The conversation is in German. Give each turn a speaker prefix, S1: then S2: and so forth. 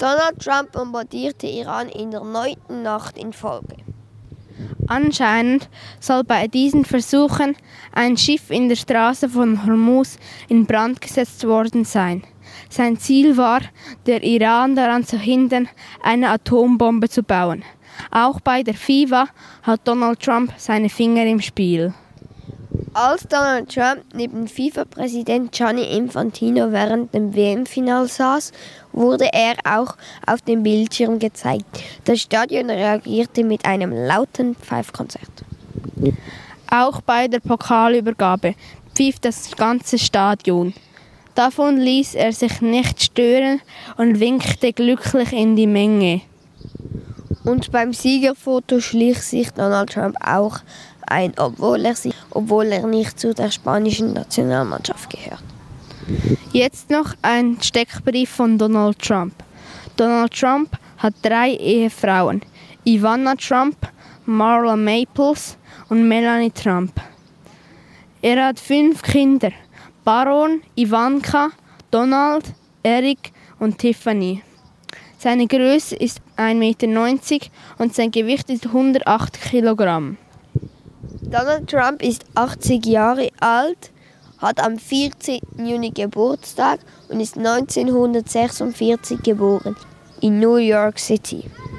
S1: Donald Trump bombardierte Iran in der 9. Nacht in Folge.
S2: Anscheinend soll bei diesen Versuchen ein Schiff in der Straße von Hormuz in Brand gesetzt worden sein. Sein Ziel war, der Iran daran zu hindern, eine Atombombe zu bauen. Auch bei der FIFA hat Donald Trump seine Finger im Spiel.
S1: Als Donald Trump neben FIFA-Präsident Gianni Infantino während dem WM-Final saß, wurde er auch auf dem Bildschirm gezeigt. Das Stadion reagierte mit einem lauten Pfeifkonzert.
S2: Auch bei der Pokalübergabe pfiff das ganze Stadion. Davon ließ er sich nicht stören und winkte glücklich in die Menge.
S1: Und beim Siegerfoto schlich sich Donald Trump auch ein, obwohl er nicht zu der spanischen Nationalmannschaft gehört.
S2: Jetzt noch ein Steckbrief von Donald Trump. Donald Trump hat 3 Ehefrauen: Ivana Trump, Marla Maples und Melanie Trump. Er hat 5 Kinder: Baron, Ivanka, Donald, Eric und Tiffany. Seine Größe ist 1,90 Meter und sein Gewicht ist 108 Kilogramm.
S1: Donald Trump ist 80 Jahre alt, hat am 14. Juni Geburtstag und ist 1946 geboren in New York City.